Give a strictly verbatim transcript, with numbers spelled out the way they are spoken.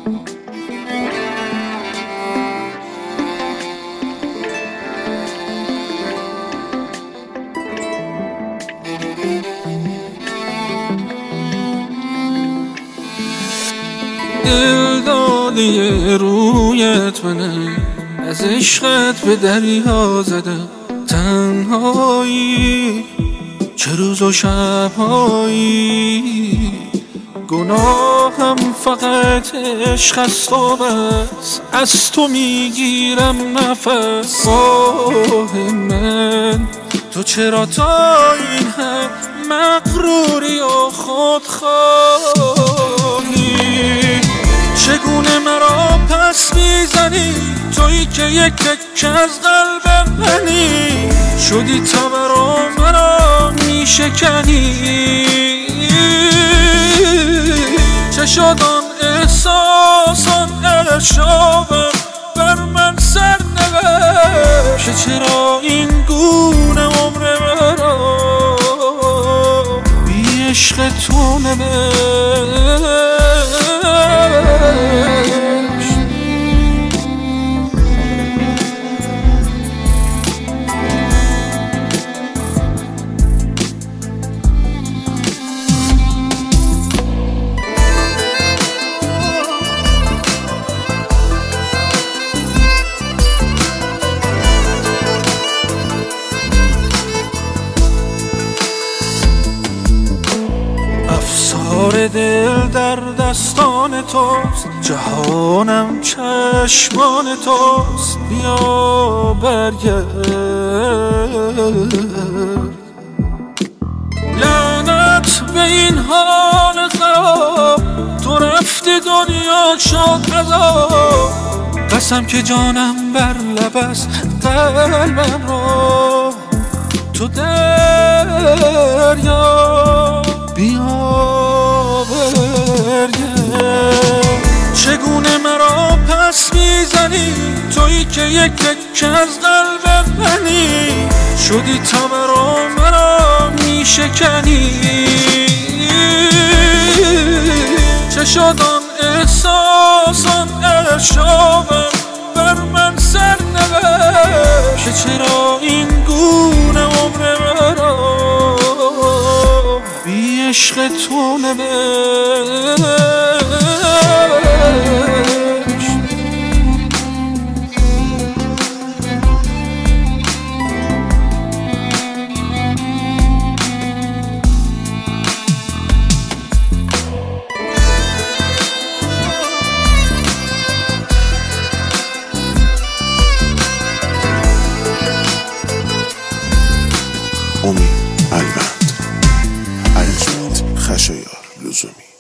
دل داده رویت منه، از عشقت به دریا زده. تنهایی چه روز و شبهایی، گناهم فقط عشق است و بس. از تو میگیرم نفس. آه من تو چرا تا این حد مغروری و خودخواهی؟ چگونه مرا پس میزنی تویی که یک تکه از قلب منی؟ شدی تا برا مرا میشکنی. چه شد آن احساس آن اشابم بر من سر نوشت؟ چرا این گونه عمر مرا بی عشق تو نوشت؟ افسار دل در دستان توست، جهانم چشمان توست. بیا برگرد، لعنت به این حال خراب. تو رفتی دنیا شد عذاب. قسم که جانم بر لب است، قلبم را تو دریا. بیا برگرد، چگونه مرا پس میزنی تویی که یک تکه از قلب منی؟ شدی تا برا مرا میشکنی. چه شد آن احساس آن اشابم بر من سر نوشت؟ چرا این گونه عمر مرا بی عشق تو نوشت؟ امید الوند، عرضمند خشایار لزومی.